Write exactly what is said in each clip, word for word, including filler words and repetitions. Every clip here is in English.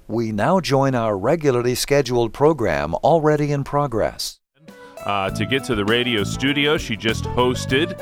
We now join our regularly scheduled program already in progress. Uh, to get to the radio studio, she just hosted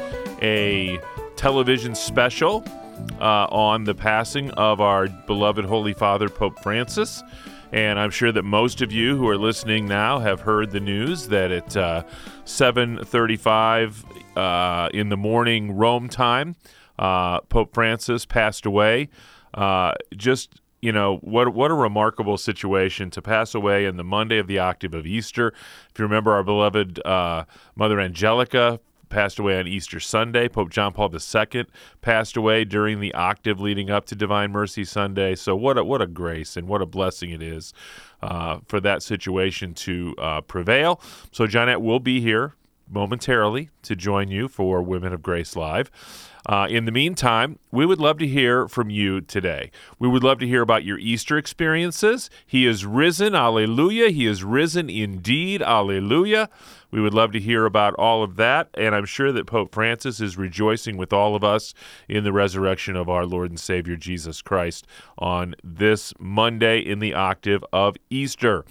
a television special uh, on the passing of our beloved Holy Father, Pope Francis. And I'm sure that most of you who are listening now have heard the news that at uh, seven thirty-five uh, in the morning Rome time, uh, Pope Francis passed away. Uh, just, you know, what what a remarkable situation to pass away on the Monday of the octave of Easter. If you remember, our beloved uh, Mother Angelica passed away on Easter Sunday. Pope John Paul the Second passed away during the octave leading up to Divine Mercy Sunday. So what a, what a grace and what a blessing it is uh, for that situation to uh, prevail. So Johnette will be here momentarily to join you for Women of Grace Live. Uh, in the meantime, we would love to hear from you today. We would love to hear about your Easter experiences. He is risen, alleluia. He is risen indeed, alleluia. We would love to hear about all of that, and I'm sure that Pope Francis is rejoicing with all of us in the resurrection of our Lord and Savior Jesus Christ on this Monday in the octave of Easter.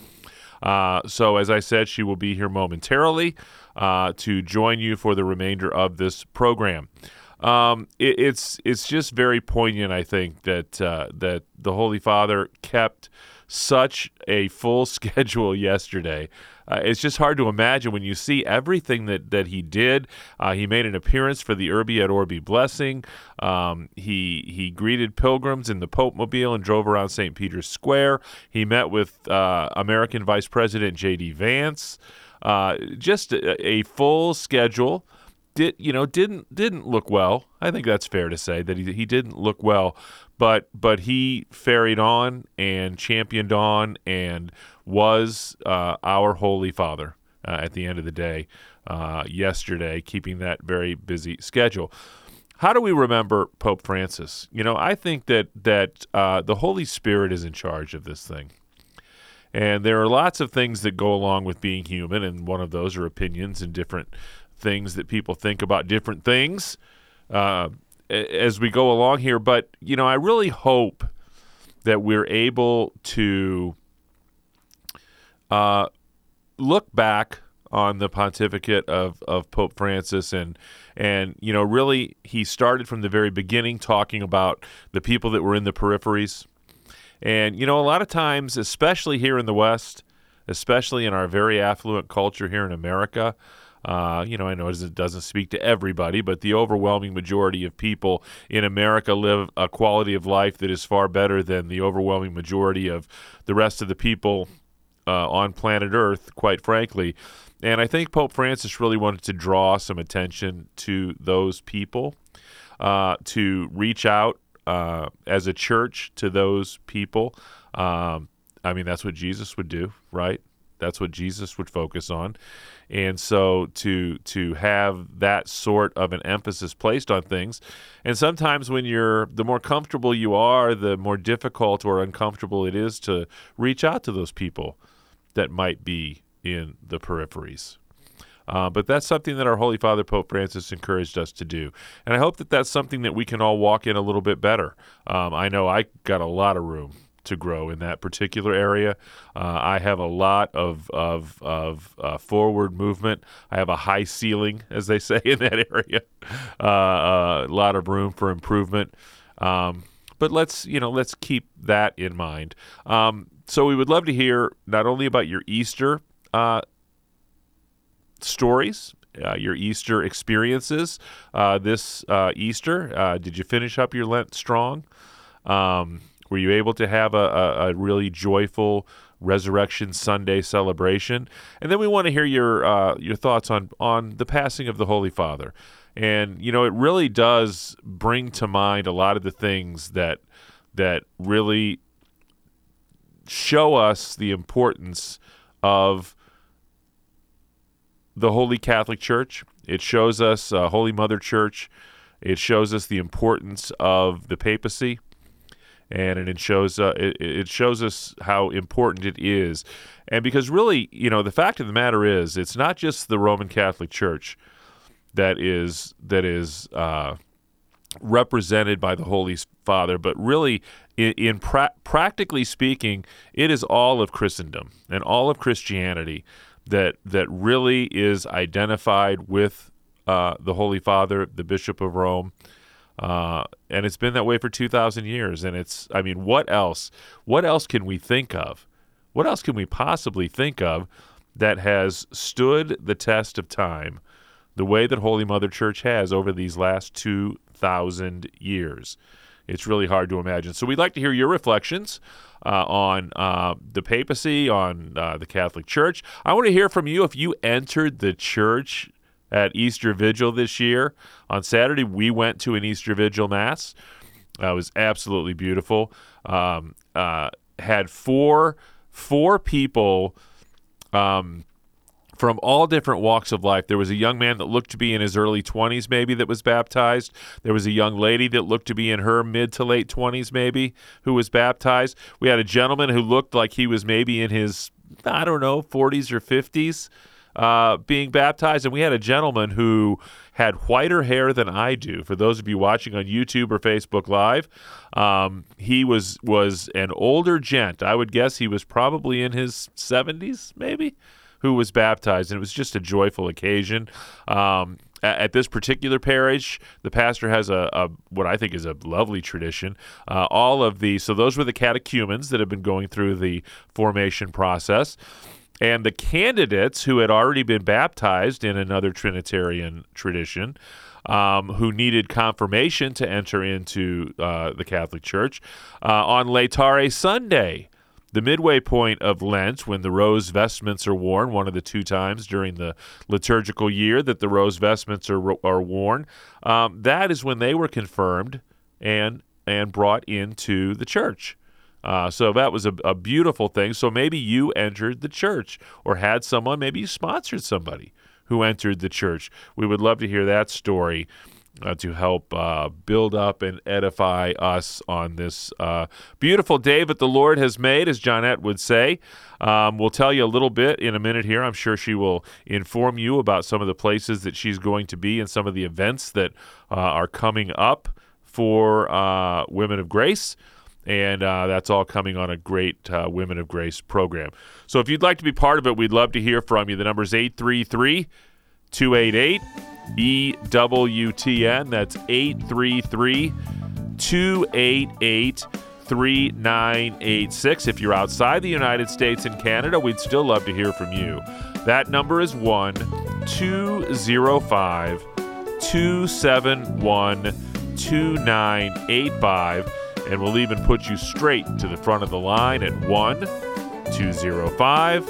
Uh, so, as I said, she will be here momentarily uh, to join you for the remainder of this program. Um, it, it's it's just very poignant, I think, that uh, that the Holy Father kept such a full schedule yesterday. Uh, it's just hard to imagine when you see everything that, that he did. Uh, he made an appearance for the Urbi et Orbi blessing. Um, he he greeted pilgrims in the Pope Mobile and drove around Saint Peter's Square. He met with uh, American Vice President J D Vance. Uh, just a, a full schedule. Did you know didn't didn't look well. I think that's fair to say that he he didn't look well, but but he ferried on and championed on and was uh, our Holy Father uh, at the end of the day uh, yesterday, keeping that very busy schedule. How do we remember Pope Francis? You know, I think that that uh, the Holy Spirit is in charge of this thing. And there are lots of things that go along with being human, and one of those are opinions and different things that people think about different things uh, as we go along here. But, you know, I really hope that we're able to uh, look back on the pontificate of, of Pope Francis and, and, you know, really he started from the very beginning talking about the people that were in the peripheries. And, you know, a lot of times, especially here in the West, especially in our very affluent culture here in America, Uh, you know, I know it doesn't speak to everybody, but the overwhelming majority of people in America live a quality of life that is far better than the overwhelming majority of the rest of the people uh, on planet Earth, quite frankly. And I think Pope Francis really wanted to draw some attention to those people, uh, to reach out uh, as a church to those people. Um, I mean, that's what Jesus would do, right? That's what Jesus would focus on. And so to to have that sort of an emphasis placed on things, and sometimes when you're, the more comfortable you are, the more difficult or uncomfortable it is to reach out to those people that might be in the peripheries. Uh, but that's something that our Holy Father, Pope Francis, encouraged us to do. And I hope that that's something that we can all walk in a little bit better. Um, I know I got a lot of room to grow in that particular area. Uh, I have a lot of of, of uh, forward movement. I have a high ceiling, as they say in that area. Uh, uh, a lot of room for improvement. Um, but let's you know let's keep that in mind. Um, so we would love to hear not only about your Easter uh, stories, uh, your Easter experiences uh, this uh, Easter. Uh, did you finish up your Lent strong? Um, Were you able to have a, a, a really joyful Resurrection Sunday celebration? And then we want to hear your uh, your thoughts on, on the passing of the Holy Father. And, you know, it really does bring to mind a lot of the things that that really show us the importance of the Holy Catholic Church. It shows us uh, Holy Mother Church. It shows us the importance of the papacy. And it shows uh, it, it shows us how important it is. And because really, you know, the fact of the matter is, it's not just the Roman Catholic Church that is that is uh, represented by the Holy Father, but really, in, in pra- practically speaking, it is all of Christendom and all of Christianity that that really is identified with uh, the Holy Father, the Bishop of Rome, uh, and it's been that way for two thousand years. And it's, I mean, what else? What else can we think of? What else can we possibly think of that has stood the test of time the way that Holy Mother Church has over these last two thousand years? It's really hard to imagine. So we'd like to hear your reflections uh, on uh, the papacy, on uh, the Catholic Church. I want to hear from you if you entered the church at Easter Vigil this year. On Saturday, we went to an Easter Vigil Mass. Uh, it was absolutely beautiful. Um, uh, had four four people um, from all different walks of life. There was a young man that looked to be in his early twenties maybe that was baptized. There was a young lady that looked to be in her mid to late twenties maybe who was baptized. We had a gentleman who looked like he was maybe in his, I don't know, forties or fifties uh, being baptized. And we had a gentleman who had whiter hair than I do. For those of you watching on YouTube or Facebook Live, um, he was was an older gent. I would guess he was probably in his seventies maybe, who was baptized, and it was just a joyful occasion. Um, at, at this particular parish, the pastor has a, a what I think is a lovely tradition. Uh, all of the so those were the catechumens that have been going through the formation process, and the candidates who had already been baptized in another Trinitarian tradition, um, who needed confirmation to enter into uh, the Catholic Church, uh, on Laetare Sunday, the midway point of Lent, when the rose vestments are worn, one of the two times during the liturgical year that the rose vestments are are worn, um, that is when they were confirmed and and brought into the church. Uh, so that was a, a beautiful thing. So maybe you entered the church or had someone, maybe you sponsored somebody who entered the church. We would love to hear that story uh, to help uh, build up and edify us on this uh, beautiful day that the Lord has made, as Johnette would say. Um, we'll tell you a little bit in a minute here. I'm sure she will inform you about some of the places that she's going to be and some of the events that uh, are coming up for uh, Women of Grace. And uh, that's all coming on a great uh, Women of Grace program. So if you'd like to be part of it, we'd love to hear from you. The number is eight three three, two eight eight, E W T N. That's eight three three, two eight eight, three nine eight six. If you're outside the United States and Canada, we'd still love to hear from you. That number is one two zero five, two seven one, two nine eight five. And we'll even put you straight to the front of the line at one two zero five,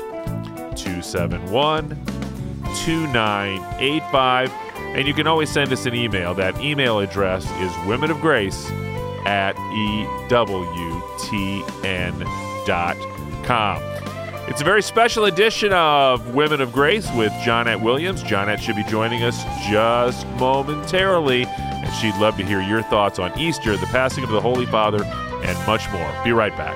two seven one, two nine eight five. And you can always send us an email. That email address is women of grace at E W T N dot com. It's a very special edition of Women of Grace with Johnette Williams. Johnette should be joining us just momentarily, and she'd love to hear your thoughts on Easter, the passing of the Holy Father, and much more. Be right back.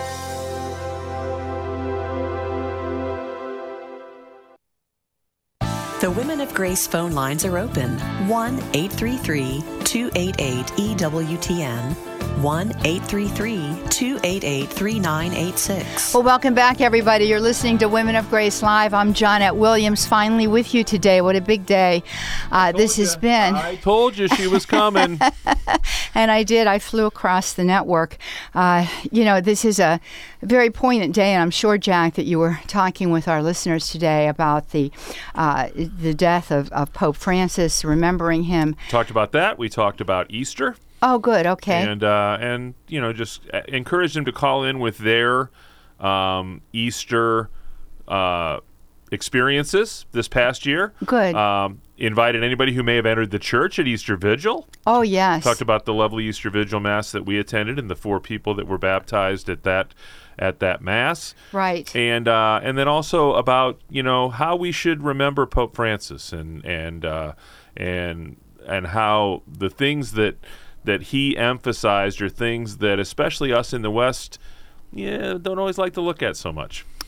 The Women of Grace phone lines are open. one eight three three, two eight eight, E W T N. one eight three three, two eight eight, three nine eight six. Well, welcome back, everybody. You're listening to Women of Grace Live. I'm Johnette Williams, finally with you today. What a big day uh, this has you. been. I told you she was coming. And I did. I flew across the network. Uh, you know, this is a very poignant day, and I'm sure, Jack, that you were talking with our listeners today about the uh, the death of, of Pope Francis, remembering him. Talked about that. We talked about Easter. Oh, good. Okay. And, uh, and you know, just encourage them to call in with their um, Easter uh, experiences this past year. Good. Um, invited anybody who may have entered the church at Easter Vigil. Oh, yes. Talked about the lovely Easter Vigil Mass that we attended and the four people that were baptized at that at that Mass. Right. And uh, and then also about, you know, how we should remember Pope Francis and and uh, and and how the things that that he emphasized are things that especially us in the West, yeah, don't always like to look at so much.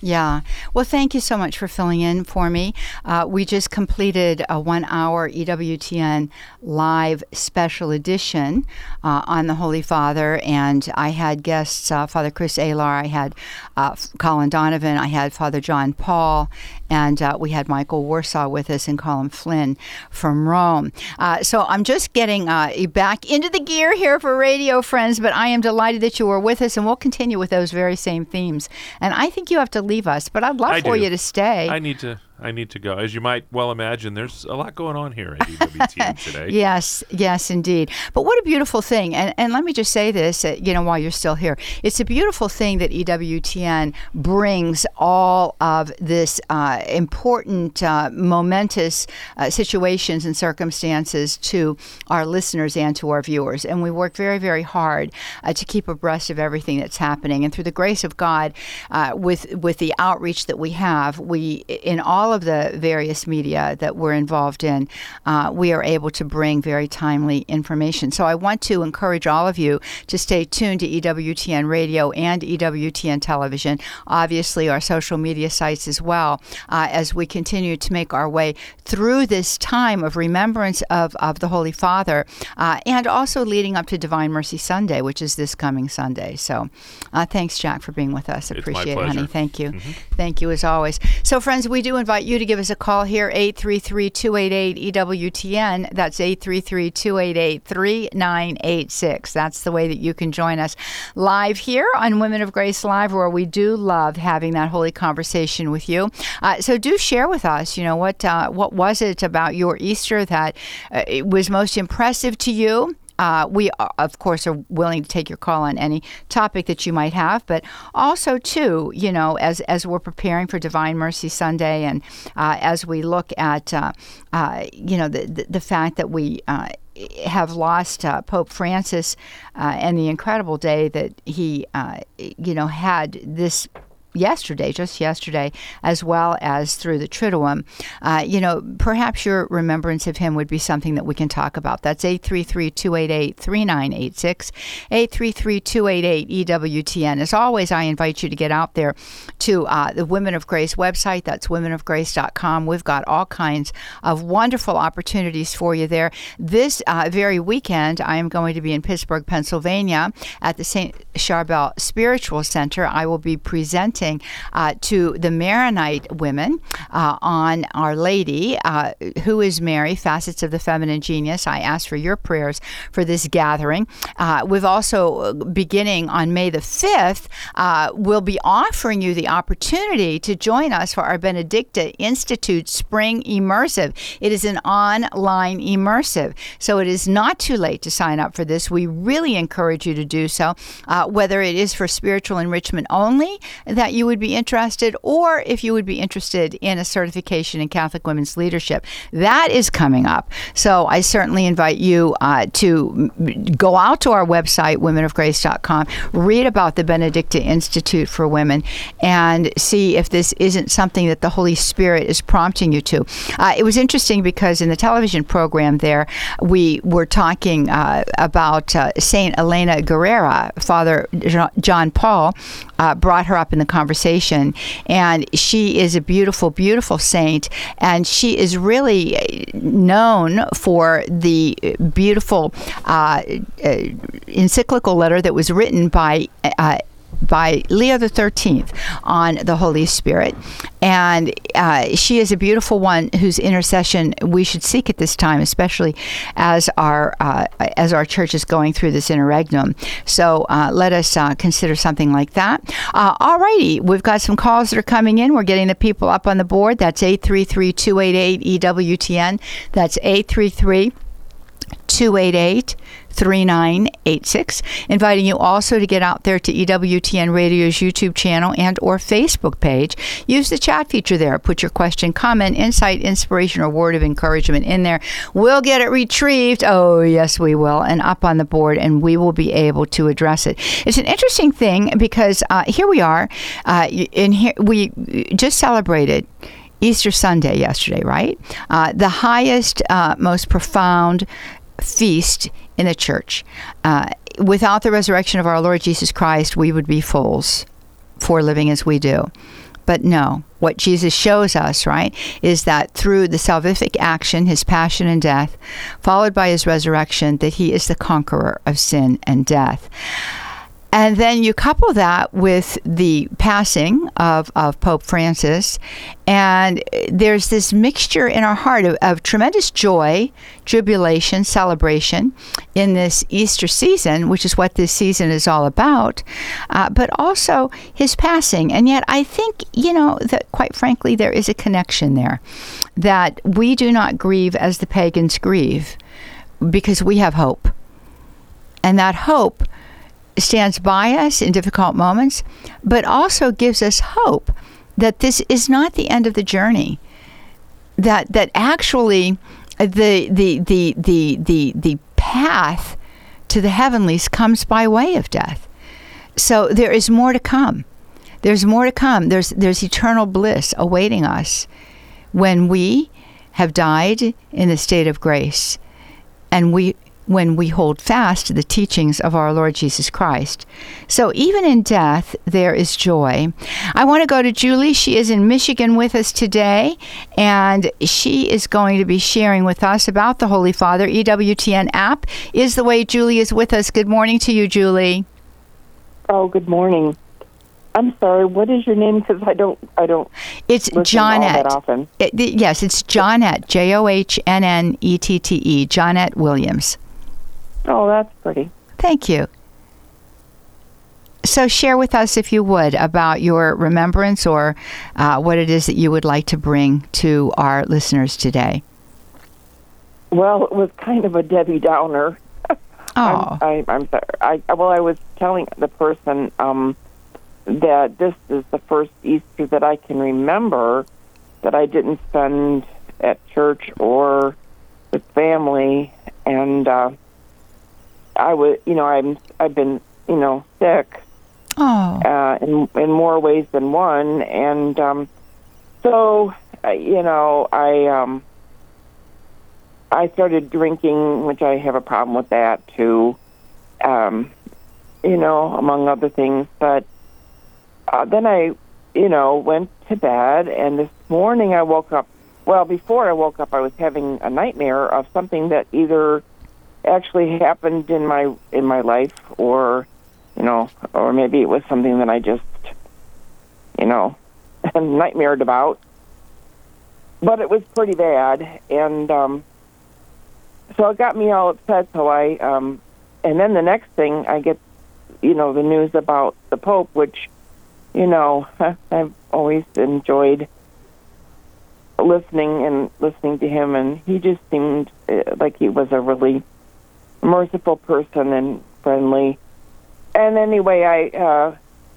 Yeah. Well, thank you so much for filling in for me. Uh, we just completed a one-hour E W T N live special edition uh, on the Holy Father, and I had guests, uh, Father Chris Alar, I had uh, Colin Donovan, I had Father John Paul, and uh, we had Michael Warsaw with us and Colin Flynn from Rome. Uh, so I'm just getting uh, back into the gear here for radio, friends, but I am delighted that you were with us, and we'll continue with those very same themes. And I think you have to leave us, but I'd love I for do. you to stay. I need to. I need to go. As you might well imagine, there's a lot going on here at E W T N today. Yes, yes, indeed. But what a beautiful thing. And and let me just say this, uh, you know, while you're still here. It's a beautiful thing that E W T N brings all of this uh, important, uh, momentous uh, situations and circumstances to our listeners and to our viewers. And we work very, very hard uh, to keep abreast of everything that's happening. And through the grace of God, uh, with, with the outreach that we have, we, in all of the various media that we're involved in, uh, we are able to bring very timely information. So I want to encourage all of you to stay tuned to E W T N Radio and E W T N Television, obviously our social media sites as well, uh, as we continue to make our way through this time of remembrance of, of the Holy Father, uh, and also leading up to Divine Mercy Sunday, which is this coming Sunday. So uh, thanks, Jack, for being with us. It's Appreciate my it, pleasure. honey. Thank you. Mm-hmm. Thank you as always. So, friends, we do invite you to give us a call here, eight three three, two eight eight, E W T N. That's eight three three, two eight eight, three nine eight six. That's the way that you can join us live here on Women of Grace Live, where we do love having that holy conversation with you. Uh, so do share with us, you know, what uh, what was it about your Easter that uh, it was most impressive to you? Uh, we, uh, of course, are willing to take your call on any topic that you might have, but also, too, you know, as as we're preparing for Divine Mercy Sunday, and uh, as we look at, uh, uh, you know, the, the the fact that we uh, have lost uh, Pope Francis uh, and the incredible day that he, uh, you know, had this yesterday, just yesterday, as well as through the Triduum, uh, you know, perhaps your remembrance of him would be something that we can talk about. That's eight three three, two eight eight, three nine eight six, eight three three, two eight eight, E W T N. As always, I invite you to get out there to uh, the Women of Grace website. That's women of grace dot com. We've got all kinds of wonderful opportunities for you there. This uh, very weekend, I am going to be in Pittsburgh, Pennsylvania at the Saint Charbel Spiritual Center. I will be presenting Uh, to the Maronite women uh, on Our Lady, uh, who is Mary, Facets of the Feminine Genius. I ask for your prayers for this gathering. Uh, we've also, beginning on May the fifth, uh, we'll be offering you the opportunity to join us for our Benedicta Institute Spring Immersive. It is an online immersive, so it is not too late to sign up for this. We really encourage you to do so, uh, whether it is for spiritual enrichment only that you would be interested, or if you would be interested in a certification in Catholic women's leadership. That is coming up. So I certainly invite you uh, to go out to our website, women of grace dot com, read about the Benedicta Institute for Women, and see if this isn't something that the Holy Spirit is prompting you to. Uh, it was interesting because in the television program there, we were talking uh, about uh, Saint Elena Guerrera. Father John Paul uh, brought her up in the conversation, and she is a beautiful, beautiful saint, and she is really known for the beautiful uh, uh, encyclical letter that was written by uh, by Leo the thirteenth on the Holy Spirit. And uh, she is a beautiful one whose intercession we should seek at this time, especially as our uh, as our church is going through this interregnum. So uh, let us uh, consider something like that. Uh, all righty, we've got some calls that are coming in. We're getting the people up on the board. That's eight three three, two eight eight, E W T N. That's eight three three, two eight eight, three nine eight six. Inviting you also to get out there to E W T N Radio's YouTube channel and or Facebook page. Use the chat feature there. Put your question, comment, insight, inspiration, or word of encouragement in there. We'll get it retrieved. Oh, yes, we will. And up on the board, and we will be able to address it. It's an interesting thing because uh, here we are. Uh, in here, we just celebrated Easter Sunday yesterday, right? Uh, the highest, uh, most profound feast in the church. Uh, without the resurrection of our Lord Jesus Christ, we would be fools for living as we do. But no, what Jesus shows us, right, is that through the salvific action, his passion and death, followed by his resurrection, that he is the conqueror of sin and death. And then you couple that with the passing of, of Pope Francis, and there's this mixture in our heart of, of tremendous joy, jubilation, celebration in this Easter season, which is what this season is all about, uh, but also his passing. And yet I think, you know, that quite frankly, there is a connection there, that we do not grieve as the pagans grieve, because we have hope. And that hope stands by us in difficult moments, but also gives us hope that this is not the end of the journey. That that actually the the the the the the path to the heavenlies comes by way of death. So there is more to come. There's more to come. There's there's eternal bliss awaiting us when we have died in the state of grace, and we when we hold fast to the teachings of our Lord Jesus Christ. So even in death, there is joy. I want to go to Julie. She is in Michigan with us today, and she is going to be sharing with us about the Holy Father. E W T N app is the way Julie is with us. Good morning to you, Julie. Oh, good morning. I'm sorry. What is your name? Because I don't, I don't. It's Johnette. All that often. It, the, yes, it's Johnette. J O H N N E T T E. Johnette Williams. Oh, that's pretty. Thank you. So share with us, if you would, about your remembrance or uh, what it is that you would like to bring to our listeners today. Well, it was kind of a Debbie Downer. Oh. I'm, I, I'm sorry. I, well, I was telling the person um, that this is the first Easter that I can remember that I didn't spend at church or with family, and uh, I would, you know, I'm, I've been, you know, sick oh. uh, in in more ways than one, and um, so, uh, you know, I um, I started drinking, which I have a problem with that too, um, you know, among other things. But uh, then I, you know, went to bed, and this morning I woke up. Well, before I woke up, I was having a nightmare of something that either actually happened in my in my life, or you know, or maybe it was something that I just, you know, nightmared about. But it was pretty bad, and um, so it got me all upset. So I, um, and then the next thing I get, you know, the news about the Pope, which, you know, I've always enjoyed listening and listening to him, and he just seemed like he was a really merciful person and friendly. And anyway, I uh,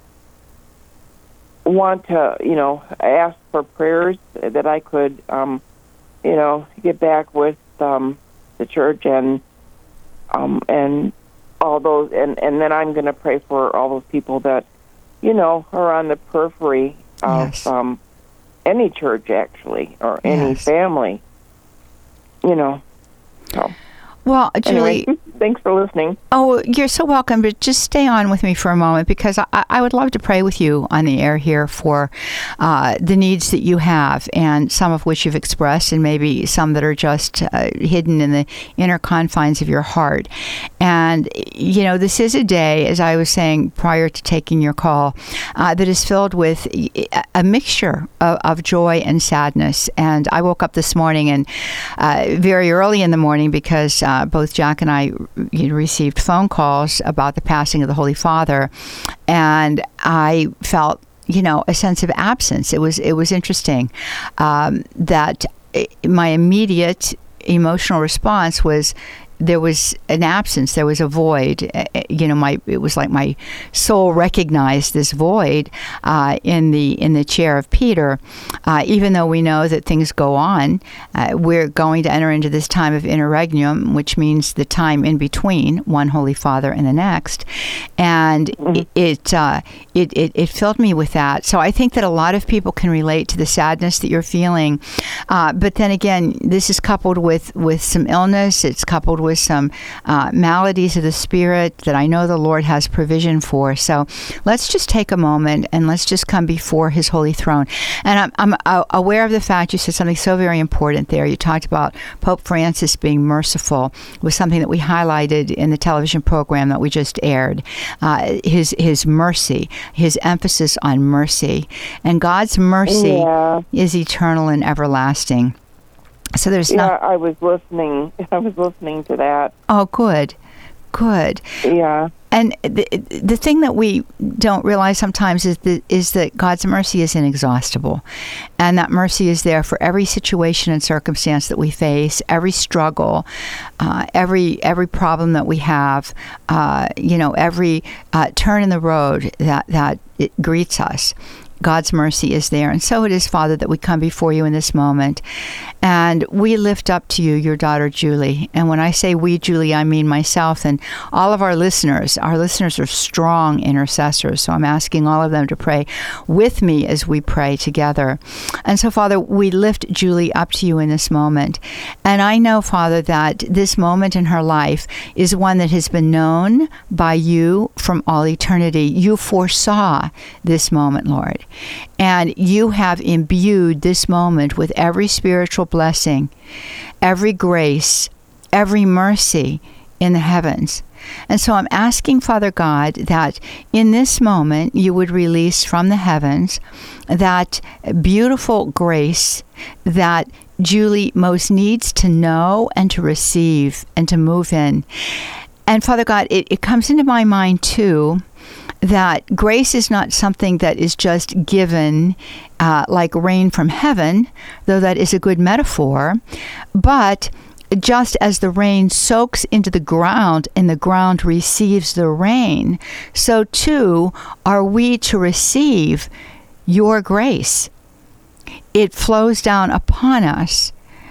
want to, you know, ask for prayers that I could, um, you know, get back with um, the church and um, and all those, and, and then I'm going to pray for all those people that, you know, are on the periphery of Yes. um, any church, actually, or any Yes. family, you know. So. Well, Julie, Anyway, thanks for listening. oh, you're so welcome, but just stay on with me for a moment, because I, I would love to pray with you on the air here for uh, the needs that you have, and some of which you've expressed, and maybe some that are just uh, hidden in the inner confines of your heart. And, you know, this is a day, as I was saying prior to taking your call, uh, that is filled with a mixture of, of joy and sadness. And I woke up this morning, and uh, very early in the morning, because uh, both Jack and I you know, received phone calls about the passing of the Holy Father, and I felt, you know, a sense of absence. It was it was interesting um, that my immediate emotional response was, there was an absence, there was a void. You know, my it was like my soul recognized this void uh, in the in the chair of Peter. Uh, even though we know that things go on, uh, we're going to enter into this time of interregnum, which means the time in between one Holy Father and the next. And mm-hmm. it it, uh, it it it filled me with that. So I think that a lot of people can relate to the sadness that you're feeling. Uh, but then again, this is coupled with with some illness. It's coupled with with some uh, maladies of the spirit that I know the Lord has provision for. So let's just take a moment and let's just come before his holy throne. And I'm, I'm uh, aware of the fact you said something so very important there. You talked about Pope Francis being merciful was something that we highlighted in the television program that we just aired. Uh, his his mercy, his emphasis on mercy. And God's mercy yeah. is eternal and everlasting. So there's yeah, not... I was listening. I was listening to that. Oh, good. Good. Yeah. And the, the thing that we don't realize sometimes is that, is that God's mercy is inexhaustible. And that mercy is there for every situation and circumstance that we face, every struggle, uh, every every problem that we have, uh, you know, every uh, turn in the road that, that it greets us. God's mercy is there. And so it is, Father, that we come before you in this moment. And we lift up to you your daughter, Julie. And when I say we, Julie, I mean myself and all of our listeners. Our listeners are strong intercessors. So I'm asking all of them to pray with me as we pray together. And so, Father, we lift Julie up to you in this moment. And I know, Father, that this moment in her life is one that has been known by you from all eternity. You foresaw this moment, Lord. And you have imbued this moment with every spiritual blessing, every grace, every mercy in the heavens. And so I'm asking, Father God, that in this moment you would release from the heavens that beautiful grace that Julie most needs to know and to receive and to move in. And Father God, it, it comes into my mind too that grace is not something that is just given uh, like rain from heaven, though that is a good metaphor, but just as the rain soaks into the ground and the ground receives the rain, so too are we to receive your grace. It flows down upon us,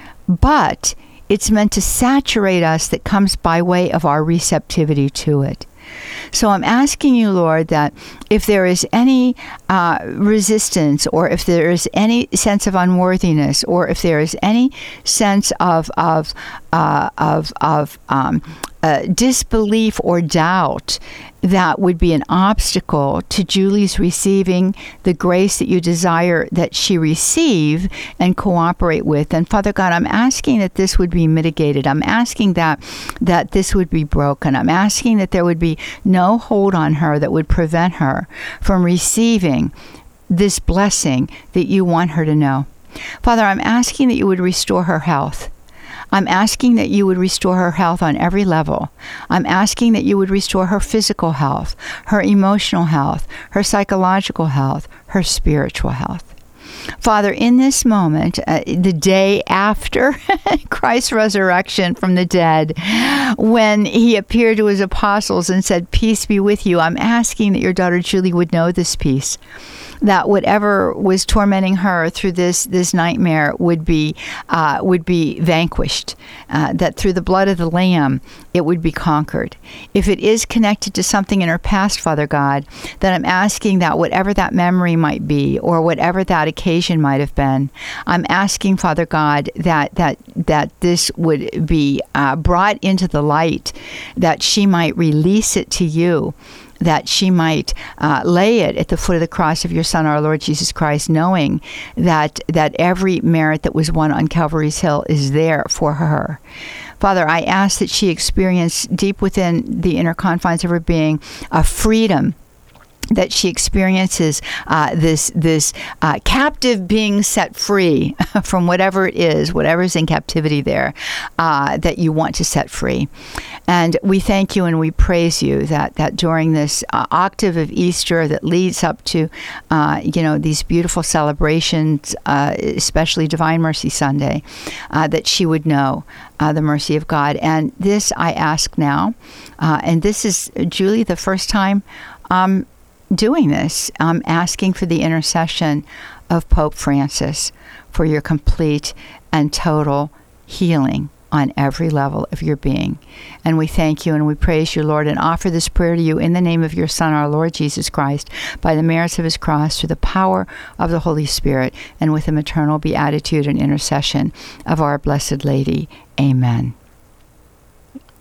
but it's meant to saturate us that comes by way of our receptivity to it. So I'm asking you, Lord, that if there is any uh, resistance, or if there is any sense of unworthiness, or if there is any sense of of uh, of of um, uh, disbelief or doubt that would be an obstacle to Julie's receiving the grace that you desire that she receive and cooperate with. And Father God, I'm asking that this would be mitigated. I'm asking that that this would be broken. I'm asking that there would be no hold on her that would prevent her from receiving this blessing that you want her to know. Father, I'm asking that you would restore her health. I'm asking that you would restore her health on every level. I'm asking that you would restore her physical health, her emotional health, her psychological health, her spiritual health. Father, in this moment, uh, the day after Christ's resurrection from the dead, when he appeared to his apostles and said, "Peace be with you," I'm asking that your daughter Julie would know this peace, that whatever was tormenting her through this this nightmare would be uh, would be vanquished, uh, that through the blood of the Lamb it would be conquered. If it is connected to something in her past, Father God, then I'm asking that whatever that memory might be, or whatever that occasion might have been, I'm asking, Father God, that that that this would be uh, brought into the light, that she might release it to you, that she might uh, lay it at the foot of the cross of your Son, our Lord Jesus Christ, knowing that that every merit that was won on Calvary's Hill is there for her. Father, I ask that she experience deep within the inner confines of her being a freedom, that she experiences uh, this this uh, captive being set free from whatever it is, whatever is in captivity there, uh, that you want to set free. And we thank you and we praise you that, that during this uh, octave of Easter that leads up to, uh, you know, these beautiful celebrations, uh, especially Divine Mercy Sunday, uh, that she would know uh, the mercy of God. And this I ask now, uh, and this is, Julie, the first time um, doing this. I'm asking for the intercession of Pope Francis for your complete and total healing on every level of your being. And we thank you and we praise you, Lord, and offer this prayer to you in the name of your Son, our Lord Jesus Christ, by the merits of his cross, through the power of the Holy Spirit, and with the maternal beatitude and intercession of our Blessed Lady. Amen.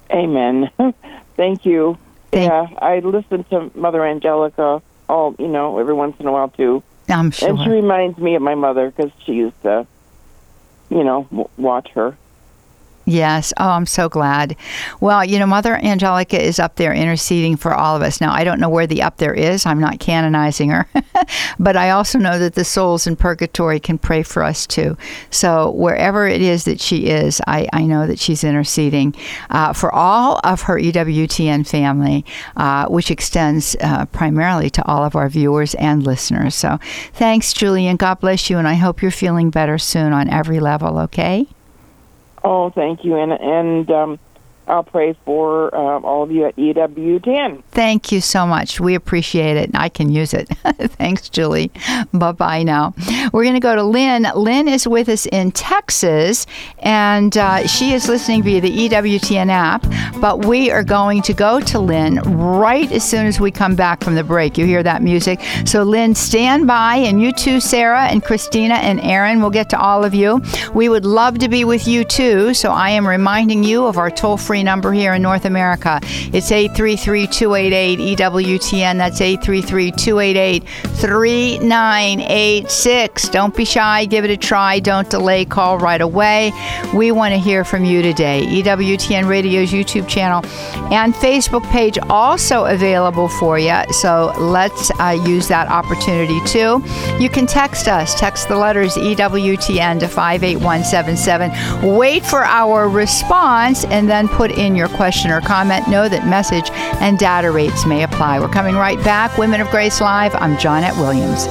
Amen. Thank you. Thank- yeah, I listen to Mother Angelica all, you know, every once in a while, too. I'm sure. And she reminds me of my mother because she used to, you know, w- watch her. Yes. Oh, I'm so glad. Well, you know, Mother Angelica is up there interceding for all of us. Now, I don't know where the up there is. I'm not canonizing her. But I also know that the souls in purgatory can pray for us, too. So wherever it is that she is, I, I know that she's interceding uh, for all of her E W T N family, uh, which extends uh, primarily to all of our viewers and listeners. So thanks, Julie, and God bless you. And I hope you're feeling better soon on every level, okay? Oh, thank you. And, and um, I'll pray for uh, all of you at E W T N. Thank you so much. We appreciate it. I can use it. Thanks, Julie. Bye-bye now. We're going to go to Lynn. Lynn is with us in Texas, and uh, she is listening via the E W T N app, but we are going to go to Lynn right as soon as we come back from the break. You hear that music? So, Lynn, stand by, and you too, Sarah and Christina and Aaron. We'll get to all of you. We would love to be with you, too, so I am reminding you of our toll-free number here in North America. It's eight three three, two eight eight, E W T N. That's eight three three, two eight eight, three nine eight six. Don't be shy. Give it a try. Don't delay. Call right away. We want to hear from you today. E W T N Radio's YouTube channel and Facebook page also available for you. So let's uh, use that opportunity too. You can text us. Text the letters E W T N to five eight one seven seven. Wait for our response and then put in your question or comment. Know that message and data rates may apply. We're coming right back. Women of Grace Live. I'm Johnette Williams.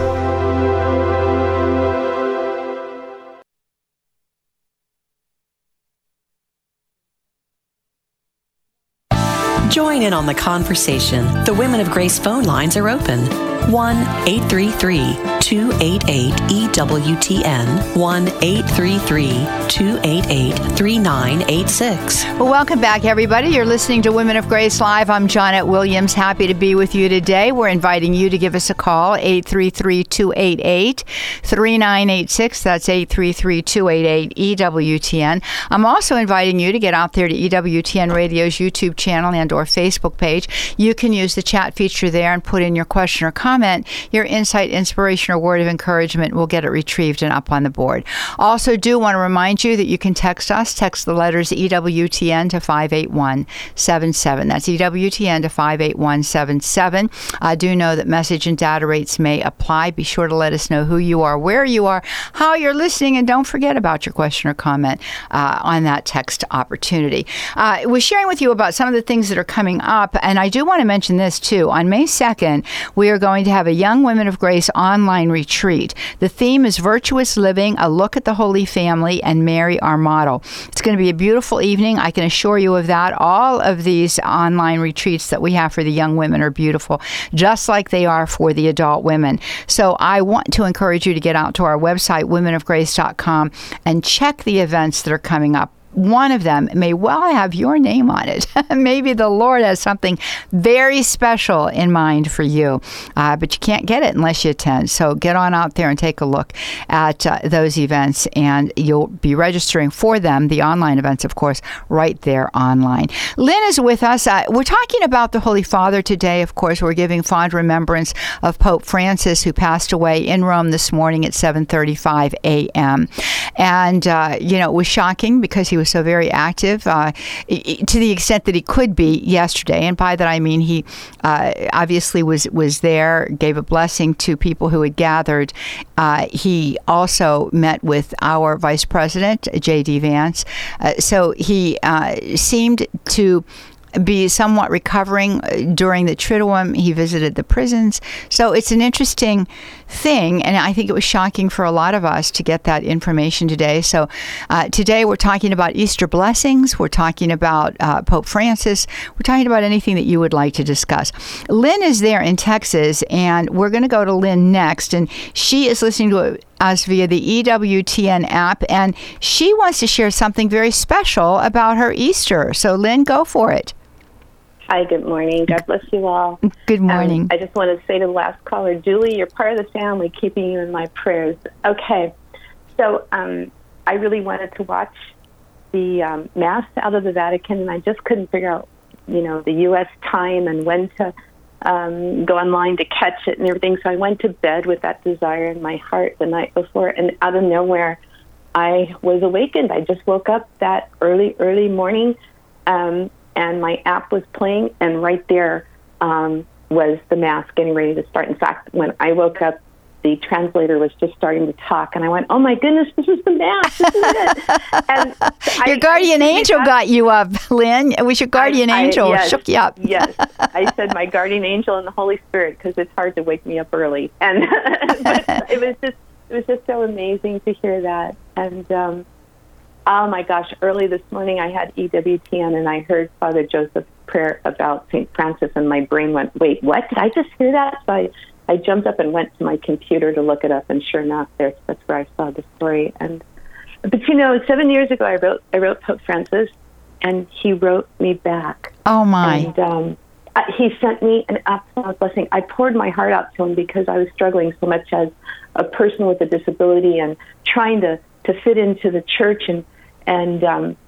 Join in on the conversation. The Women of Grace phone lines are open. one eight three three, two eight eight, E W T N. one eight three three, two eight eight, three nine eight six. Well, welcome back, everybody. You're listening to Women of Grace Live. I'm Johnette Williams. Happy to be with you today. We're inviting you to give us a call, eight three three, two eight eight, three nine eight six. That's eight three three, two eight eight, E W T N. I'm also inviting you to get out there to E W T N Radio's YouTube channel and or Facebook page. You can use the chat feature there and put in your question or comment. Your insight, inspiration, or word of encouragement will get it retrieved and up on the board. Also, do want to remind you that you can text us. Text the letters E W T N to five eight one seven seven. That's E W T N to five eight one seven seven. I do know that message and data rates may apply. Be sure to let us know who you are, where you are, how you're listening, and don't forget about your question or comment uh, on that text opportunity. Uh, we're sharing with you about some of the things that are coming up, and I do want to mention this too. On May second, we are going to have a Young Women of Grace online retreat. The theme is Virtuous Living, a look at the Holy Family and Mary, our model. It's going to be a beautiful evening. I can assure you of that. All of these online retreats that we have for the young women are beautiful, just like they are for the adult women. So I want to encourage you to get out to our website, women of grace dot com, and check the events that are coming up. One of them may well have your name on it. Maybe the Lord has something very special in mind for you, uh, but you can't get it unless you attend. So get on out there and take a look at uh, those events, and you'll be registering for them, the online events, of course, right there online. Lynn is with us. Uh, we're talking about the Holy Father today. Of course, we're giving fond remembrance of Pope Francis, who passed away in Rome this morning at seven thirty-five a.m. And, uh, you know, it was shocking because he was so very active uh, to the extent that he could be yesterday. And by that I mean he uh, obviously was, was there, gave a blessing to people who had gathered. Uh, he also met with our Vice President, J D. Vance. Uh, so he uh, seemed to be somewhat recovering during the Triduum. He visited the prisons. So it's an interesting thing, and I think it was shocking for a lot of us to get that information today. So uh, today we're talking about Easter blessings. We're talking about uh, Pope Francis. We're talking about anything that you would like to discuss. Lynn is there in Texas, and we're going to go to Lynn next, and she is listening to us via the E W T N app, and she wants to share something very special about her Easter. So Lynn, go for it. Hi, good morning. God bless you all. Good morning. Um, I just want to say to the last caller, Julie, you're part of the family, keeping you in my prayers. Okay, so um, I really wanted to watch the um, Mass out of the Vatican, and I just couldn't figure out, you know, the U S time and when to um, go online to catch it and everything. So I went to bed with that desire in my heart the night before, and out of nowhere, I was awakened. I just woke up that early, early morning, um, and my app was playing, and right there um, was the Mass getting ready to start. In fact, when I woke up, the translator was just starting to talk, and I went, "Oh my goodness, this is the Mass! This is it!" And your I, guardian I, angel I, got you up, Lynn. It was your guardian I, angel I, yes, shook you up. Yes, I said my guardian angel and the Holy Spirit, because it's hard to wake me up early, and but it was just it was just so amazing to hear that. And um, oh my gosh, early this morning I had E W T N, and I heard Father Joseph's prayer about Saint Francis, and my brain went, "Wait, what? Did I just hear that?" So I. I jumped up and went to my computer to look it up, and sure enough, there, that's where I saw the story. And but you know, seven years ago, I wrote I wrote Pope Francis, and he wrote me back. Oh my! And um, he sent me an absolute blessing. I poured my heart out to him because I was struggling so much as a person with a disability and trying to, to fit into the church, and and um,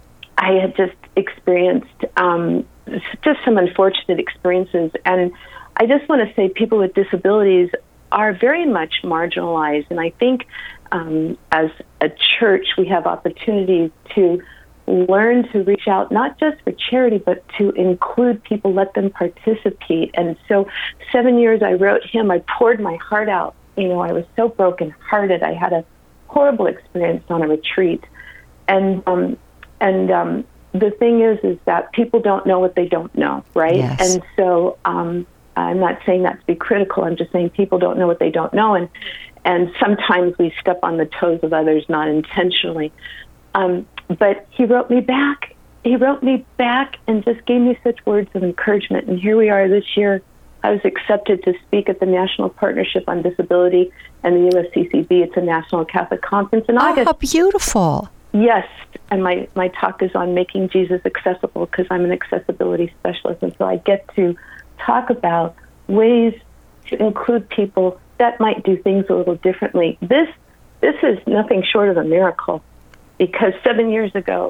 I had just experienced um, just some unfortunate experiences. And I just want to say people with disabilities are very much marginalized. And I think um, as a church, we have opportunities to learn to reach out, not just for charity, but to include people, let them participate. And so seven years I wrote him, I poured my heart out. You know, I was so brokenhearted. I had a horrible experience on a retreat. And um, and um, the thing is, is that people don't know what they don't know, right? Yes. And so um, I'm not saying that to be critical. I'm just saying people don't know what they don't know. And, and sometimes we step on the toes of others, not intentionally. Um, but he wrote me back. He wrote me back and just gave me such words of encouragement. And here we are this year. I was accepted to speak at the National Partnership on Disability and the U S C C B. It's a National Catholic Conference in Oh, August. how beautiful. Yes, and my, my talk is on making Jesus accessible, because I'm an accessibility specialist, and so I get to talk about ways to include people that might do things a little differently. This this is nothing short of a miracle, because seven years ago,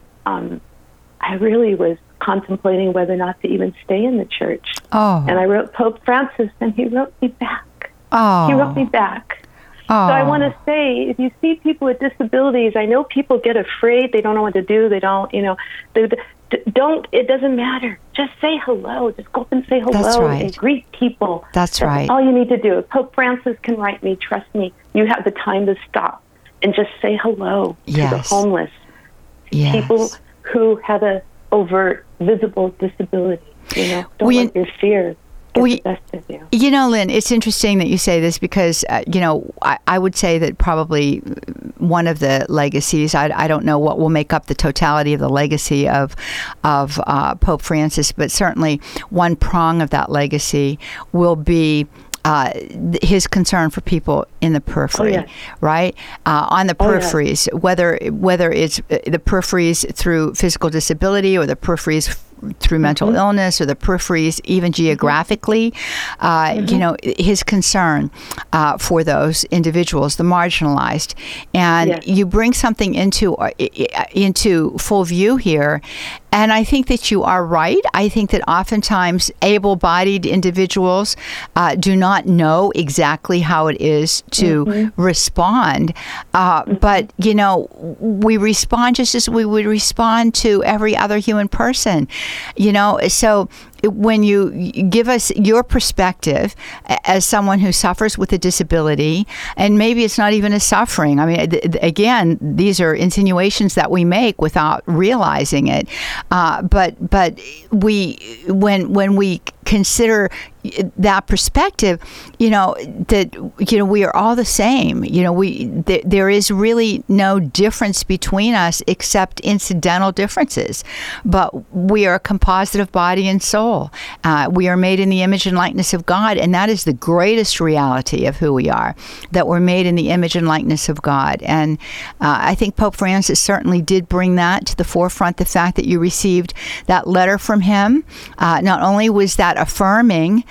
um, I really was contemplating whether or not to even stay in the church. Oh. And I wrote Pope Francis, and he wrote me back. Oh. He wrote me back. Oh. So I want to say, if you see people with disabilities, I know people get afraid. They don't know what to do. They don't, you know, they, they, don't, it doesn't matter. Just say hello. Just go up and say hello. That's right. And greet people. That's, That's right. all you need to do. If Pope Francis can write me, trust me, you have the time to stop and just say hello Yes. to the homeless, Yes. people who have a overt, visible disability. You know, don't We- let your fear get we- the best of you. You know, Lynn, it's interesting that you say this, because, uh, you know, I, I would say that probably one of the legacies, I, I don't know what will make up the totality of the legacy of of uh, Pope Francis, but certainly one prong of that legacy will be Uh, his concern for people in the periphery, Oh, yes. right? Uh, on the Oh, yes. peripheries, whether whether it's the peripheries through physical disability, or the peripheries f- through mental Mm-hmm. illness, or the peripheries even geographically, uh, Mm-hmm. you know, his concern uh, for those individuals, the marginalized. And Yes. you bring something into uh, i- i- into full view here. And I think that you are right. I think that oftentimes able-bodied individuals uh, do not know exactly how it is to Mm-hmm. respond. Uh, Mm-hmm. But, you know, we respond just as we would respond to every other human person. You know, so when you give us your perspective as someone who suffers with a disability, and maybe it's not even a suffering. I mean, th- again, these are insinuations that we make without realizing it. Uh, but but we when when we consider that perspective, you know, that, you know, we are all the same. You know, we th- there is really no difference between us except incidental differences. But we are a composite of body and soul. Uh, we are made in the image and likeness of God, and that is the greatest reality of who we are, that we're made in the image and likeness of God. And uh, I think Pope Francis certainly did bring that to the forefront, the fact that you received that letter from him. Uh, not only was that affirming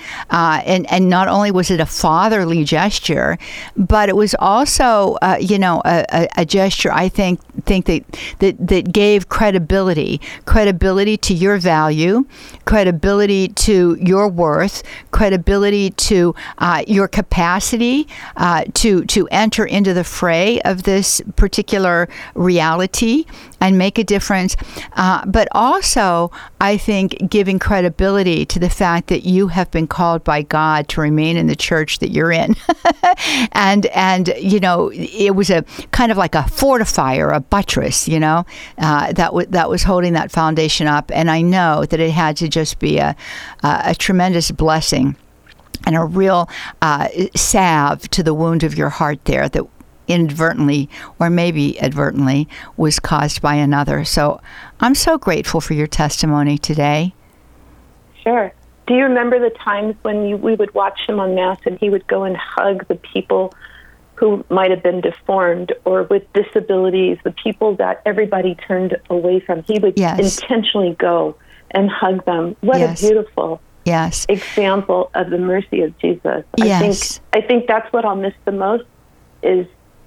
Uh, and, and not only was it a fatherly gesture, but it was also, uh, you know, a, a, a gesture, I think, think that, that, that gave credibility, credibility to your value, credibility to your worth, credibility to uh, your capacity uh, to, to enter into the fray of this particular reality and make a difference. Uh, but also, I think, giving credibility to the fact that you have been called by God to remain in the church that you're in. and, and you know, it was a kind of like a fortifier, a buttress, you know, uh, that, w- that was holding that foundation up. And I know that it had to just be a, a, a tremendous blessing and a real uh, salve to the wound of your heart there that inadvertently, or maybe advertently, was caused by another. So I'm so grateful for your testimony today. Sure. Do you remember the times when you, we would watch him on Mass and he would go and hug the people who might have been deformed or with disabilities, the people that everybody turned away from? He would yes. intentionally go and hug them. What yes. a beautiful yes. example of the mercy of Jesus. Yes. I think I think that's what I'll miss the most, is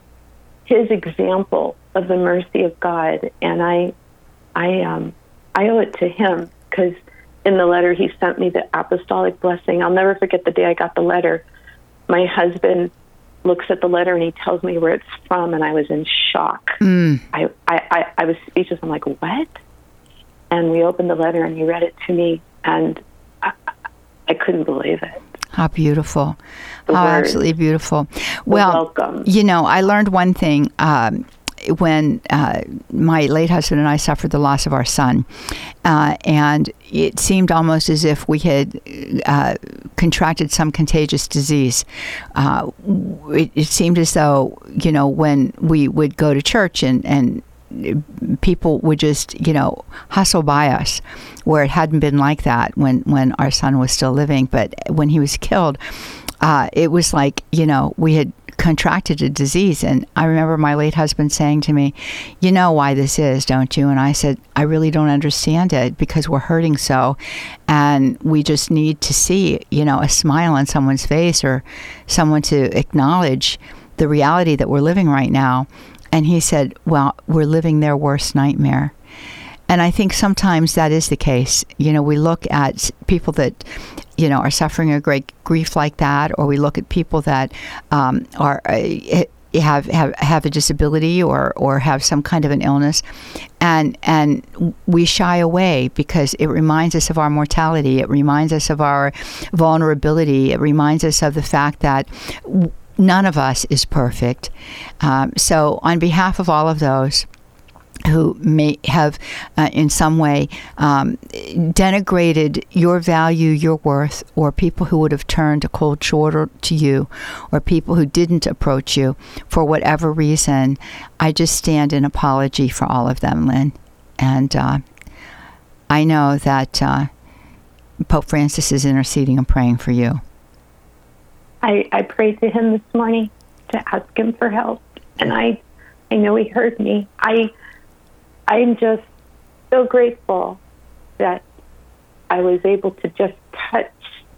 his example of the mercy of God. And I I um I owe it to him, because in the letter he sent me the apostolic blessing. I'll never forget the day I got the letter. My husband looks at the letter and he tells me where it's from, and I was in shock. Mm. I, I, I, I was speechless. I'm like, what? And we opened the letter and he read it to me, and I, I couldn't believe it. How beautiful. The How words, absolutely beautiful. Well, welcome. You know, I learned one thing um, when uh, my late husband and I suffered the loss of our son. Uh, and it seemed almost as if we had uh, contracted some contagious disease. Uh, it, it seemed as though, you know, when we would go to church and, and people would just, you know, hustle by us, where it hadn't been like that when, when our son was still living. But when he was killed, uh, it was like, you know, we had contracted a disease. And I remember my late husband saying to me, you know why this is, don't you? And I said, I really don't understand it, because we're hurting so. And we just need to see, you know, a smile on someone's face, or someone to acknowledge the reality that we're living right now. And he said, well, we're living their worst nightmare. And I think sometimes that is the case. You know, we look at people that, you know, are suffering a great grief like that, or we look at people that um, are uh, have, have have a disability or or have some kind of an illness, and and we shy away because it reminds us of our mortality. It reminds us of our vulnerability. It reminds us of the fact that w- none of us is perfect. Um, so on behalf of all of those who may have uh, in some way um, denigrated your value, your worth, or people who would have turned a cold shoulder to you, or people who didn't approach you for whatever reason, I just stand in apology for all of them, Lynn. And uh, I know that uh, Pope Francis is interceding and praying for you. I, I prayed to him this morning to ask him for help, and I, I know he heard me. I, I'm just so grateful that I was able to just touch,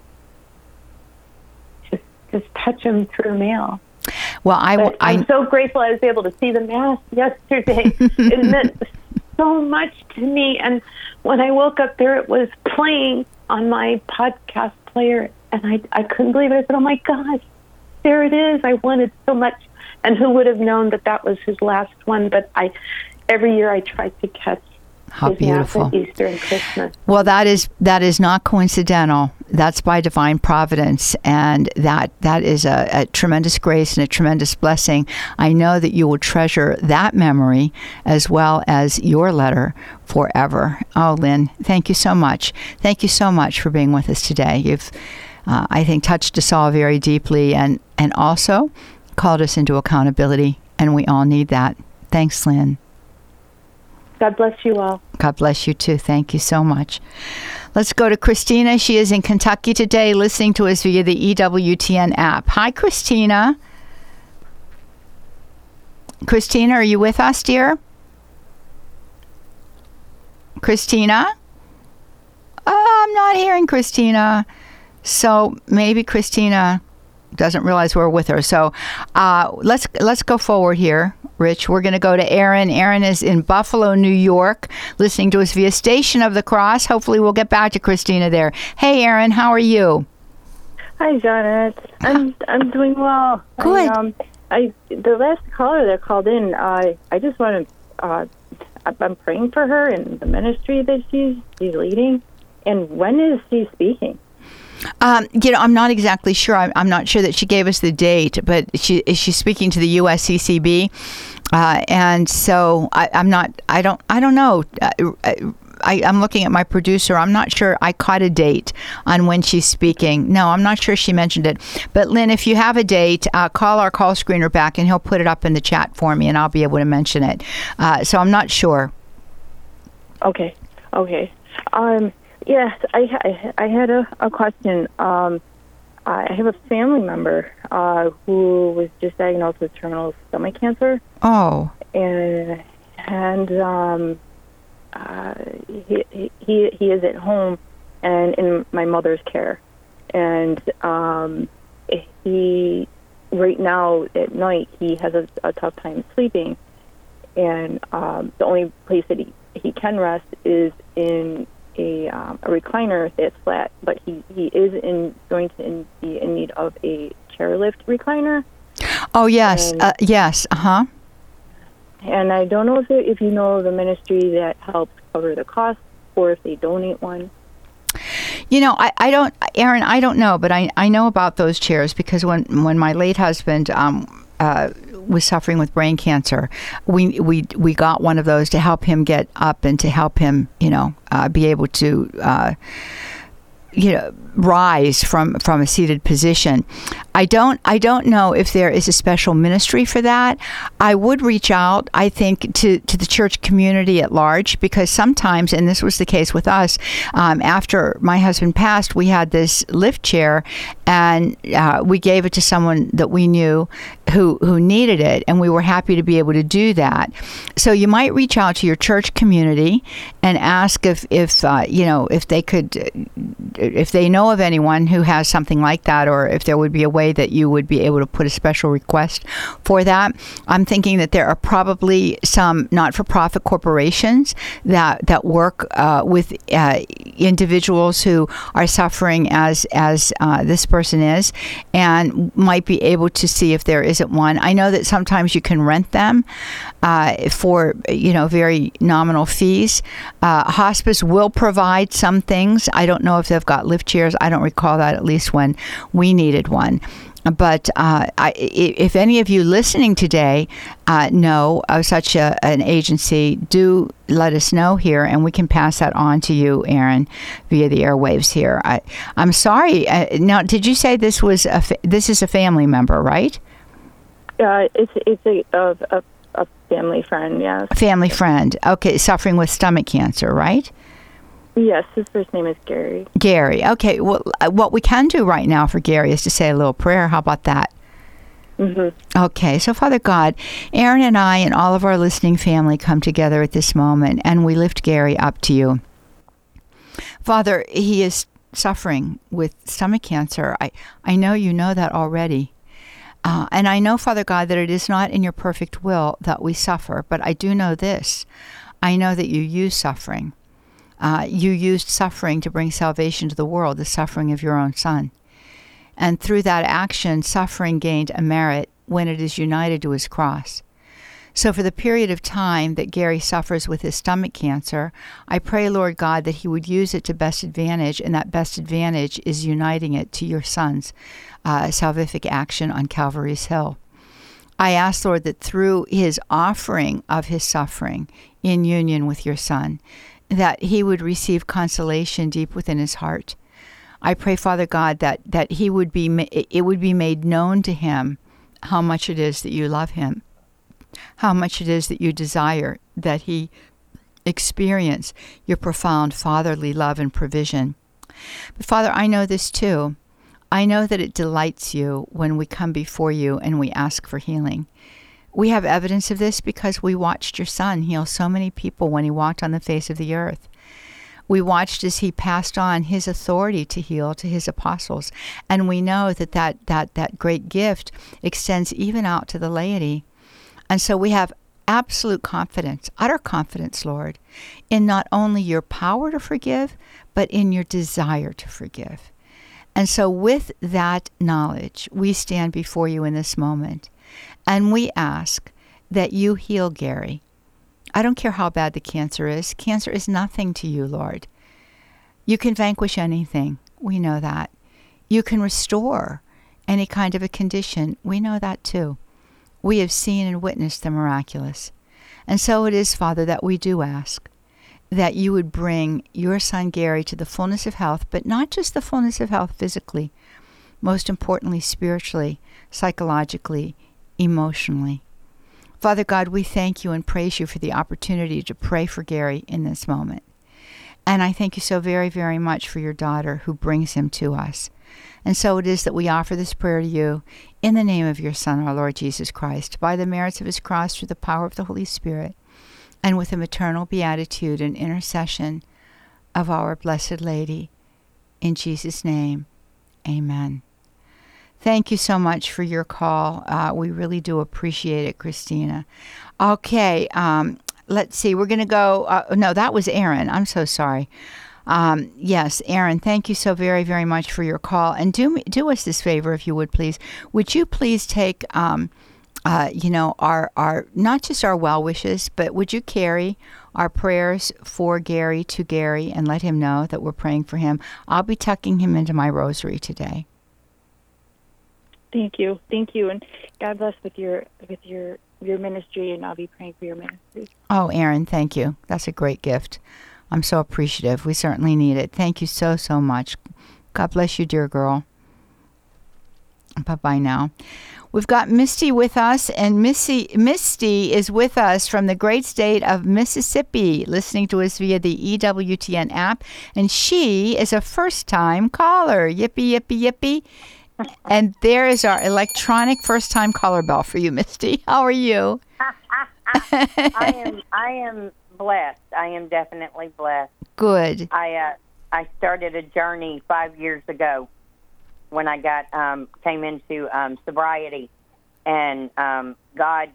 just just touch him through mail. Well, I, but I I'm so grateful I was able to see the Mass yesterday. It meant so much to me, and when I woke up there, it was playing on my podcast player. And I, I couldn't believe it. I said, oh, my gosh, there it is. I wanted so much. And who would have known that that was his last one? But I, every year I try to catch How his beautiful. Mass at Easter and Christmas. Well, that is that is not coincidental. That's by divine providence. And that that is a, a tremendous grace and a tremendous blessing. I know that you will treasure that memory as well as your letter forever. Oh, Lynn, thank you so much. Thank you so much for being with us today. You've Uh, I think touched us all very deeply, and, and also called us into accountability, and we all need that. Thanks, Lynn. God bless you all. God bless you too. Thank you so much. Let's go to Christina. She is in Kentucky today, listening to us via the E W T N app. Hi, Christina. Christina, are you with us, dear? Christina? Oh, I'm not hearing Christina. So maybe Christina doesn't realize we're with her. So uh, let's let's go forward here, Rich. We're going to go to Aaron. Aaron is in Buffalo, New York, listening to us via Station of the Cross. Hopefully we'll get back to Christina there. Hey, Aaron, how are you? Hi, Janet. I'm I'm doing well. Good. I, um, I the last caller that called in, I I just want to. Uh, I'm praying for her and the ministry that she's she's leading. And when is she speaking? Um, you know, I'm not exactly sure. I'm, I'm not sure that she gave us the date, but she is she speaking to the U S C C B, uh, and so I, I'm not. I don't. I don't know. Uh, I, I'm looking at my producer. I'm not sure I caught a date on when she's speaking. No, I'm not sure she mentioned it. But Lynn, if you have a date, uh, call our call screener back, and he'll put it up in the chat for me, and I'll be able to mention it. Uh, so I'm not sure. Okay. Okay. Um. Yes, I, I, I had a, a question. Um, I have a family member uh, who was just diagnosed with terminal stomach cancer. Oh. And and um, uh, he, he he is at home and in my mother's care. And um, he, right now at night, he has a, a tough time sleeping. And um, the only place that he, he can rest is in a, um, a recliner that's flat, but he, he is in going to in, be in need of a chairlift recliner. Oh, yes. And, uh, yes. Uh-huh. And I don't know if, it, if you know the ministry that helps cover the cost or if they donate one. You know, I, I don't, Aaron, I don't know, but I, I know about those chairs because when, when my late husband um, uh, was suffering with brain cancer, we, we we got one of those to help him get up and to help him, you know, uh, be able to, uh, you know, rise from, from a seated position. I don't I don't know if there is a special ministry for that. I would reach out, I think, to, to the church community at large, because sometimes, and this was the case with us, um, after my husband passed, we had this lift chair, and uh, we gave it to someone that we knew who who needed it, and we were happy to be able to do that. So you might reach out to your church community and ask if, if uh, you know, if they could, if they know of anyone who has something like that, or if there would be a way that you would be able to put a special request for that. I'm thinking that there are probably some not-for-profit corporations that that work uh, with uh, individuals who are suffering as as uh, this person is, and might be able to see if there isn't one. I know that sometimes you can rent them uh, for, you know, very nominal fees. Uh, hospice will provide some things. I don't know if they've got lift chairs. I don't recall that, at least when we needed one. But uh, I, if any of you listening today uh, know of such a, an agency, do let us know here, and we can pass that on to you, Aaron, via the airwaves here. I, I'm sorry. Uh, now, did you say this was a fa- this is a family member, right? Uh, it's it's a, a a family friend, yes. A family friend. Okay, suffering with stomach cancer, right? Yes, his first name is Gary. Gary. Okay. Well, what we can do right now for Gary is to say a little prayer. How about that? Mm-hmm. Okay. So, Father God, Aaron and I and all of our listening family come together at this moment, and we lift Gary up to you. Father, he is suffering with stomach cancer. I, I know you know that already. Uh, and I know, Father God, that it is not in your perfect will that we suffer, but I do know this. I know that you use suffering. Uh, you used suffering to bring salvation to the world, the suffering of your own Son. And through that action, suffering gained a merit when it is united to his cross. So for the period of time that Gary suffers with his stomach cancer, I pray, Lord God, that he would use it to best advantage, and that best advantage is uniting it to your Son's uh, salvific action on Calvary's Hill. I ask, Lord, that through his offering of his suffering in union with your Son, that he would receive consolation deep within his heart. I pray, Father God, that, that he would be it would be made known to him how much it is that you love him, how much it is that you desire that he experience your profound fatherly love and provision. But Father, I know this too. I know that it delights you when we come before you and we ask for healing. We have evidence of this because we watched your Son heal so many people when he walked on the face of the earth. We watched as he passed on his authority to heal to his apostles. And we know that that, that, that great gift extends even out to the laity. And so we have absolute confidence, utter confidence, Lord, in not only your power to forgive, but in your desire to forgive. And so with that knowledge, we stand before you in this moment, and we ask that you heal Gary. I don't care how bad the cancer is. Cancer is nothing to you, Lord. You can vanquish anything. We know that. You can restore any kind of a condition. We know that too. We have seen and witnessed the miraculous. And so it is, Father, that we do ask that you would bring your son Gary to the fullness of health, but not just the fullness of health physically, most importantly, spiritually, psychologically, emotionally. Father God, we thank you and praise you for the opportunity to pray for Gary in this moment. And I thank you so very, very much for your daughter who brings him to us. And so it is that we offer this prayer to you in the name of your Son, our Lord Jesus Christ, by the merits of his cross, through the power of the Holy Spirit, and with the maternal beatitude and intercession of our Blessed Lady. In Jesus' name, amen. Thank you so much for your call. Uh, we really do appreciate it, Christina. Okay, um, let's see. We're going to go. Uh, no, that was Aaron. I'm so sorry. Um, yes, Aaron, thank you so very, very much for your call. And do me, do us this favor, if you would, please. Would you please take... Um, Uh, you know, our, our, not just our well wishes, but would you carry our prayers for Gary to Gary and let him know that we're praying for him? I'll be tucking him into my rosary today. Thank you. Thank you. And God bless with your, with your, your ministry, and I'll be praying for your ministry. Oh, Aaron, thank you. That's a great gift. I'm so appreciative. We certainly need it. Thank you so, so much. God bless you, dear girl. Bye-bye now. We've got Misty with us, and Missy, Misty is with us from the great state of Mississippi, listening to us via the E W T N app, and she is a first-time caller. Yippee, yippee, yippee. And there is our electronic first-time caller bell for you, Misty. How are you? I am I am blessed. I am definitely blessed. Good. I uh, I started a journey five years ago when I got um, came into um, sobriety, and um, God,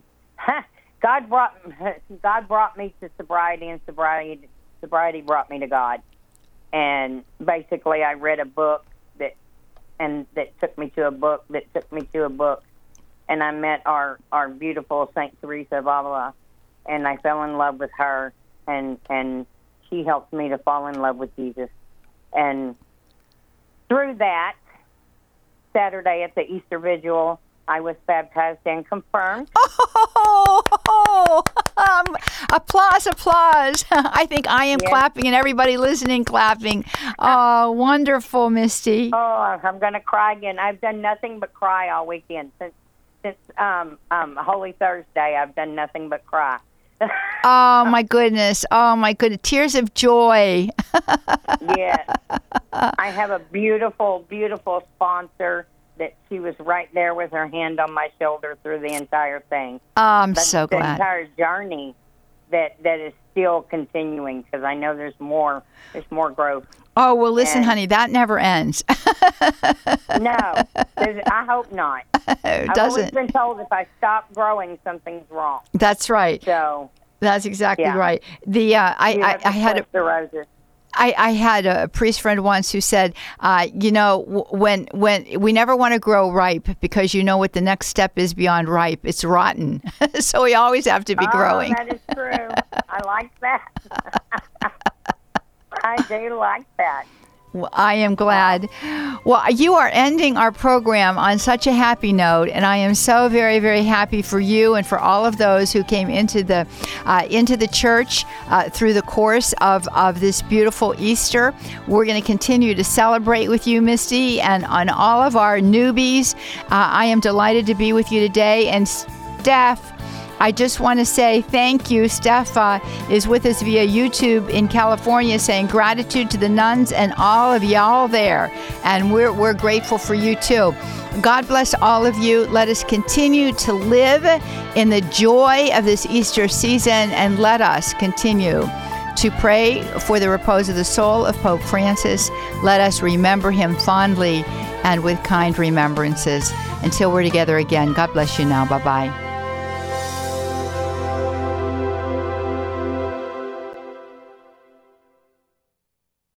God brought God brought me to sobriety, and sobriety sobriety brought me to God. And basically, I read a book that, and that took me to a book that took me to a book, and I met our our beautiful Saint Teresa of Avila, and I fell in love with her, and and she helped me to fall in love with Jesus, and through that, Saturday at the Easter Vigil, I was baptized and confirmed. Oh, oh, um, applause, applause. I think I am yes. clapping and everybody listening clapping. Oh, wonderful, Misty. Oh, I'm going to cry again. I've done nothing but cry all weekend. Since since um, um, Holy Thursday, I've done nothing but cry. Oh, my goodness. Oh, my goodness. Tears of joy. Yes. I have a beautiful, beautiful sponsor that she was right there with her hand on my shoulder through the entire thing. Oh, I'm but so the glad. The entire journey that, that is still continuing, because I know there's more, there's more growth. Oh, well, listen, and honey, that never ends. No, I hope not. It I've doesn't. always been told if I stop growing, something's wrong. That's right. So that's exactly yeah. right. The uh, I, you I, have to I had a, the roses. I, I had a priest friend once who said, uh, you know, w- when when we never want to grow ripe, because you know what the next step is beyond ripe. It's rotten. So we always have to be oh, growing. That is true. I like that. I do like that. Well, I am glad. Well, you are ending our program on such a happy note, and I am so very, very happy for you and for all of those who came into the uh, into the church uh, through the course of, of this beautiful Easter. We're going to continue to celebrate with you, Misty, and on all of our newbies. Uh, I am delighted to be with you today, and Steph, I just want to say thank you. Steph uh, is with us via YouTube in California, saying gratitude to the nuns and all of y'all there. And we're, we're grateful for you too. God bless all of you. Let us continue to live in the joy of this Easter season, and let us continue to pray for the repose of the soul of Pope Francis. Let us remember him fondly and with kind remembrances. Until we're together again, God bless you now. Bye-bye.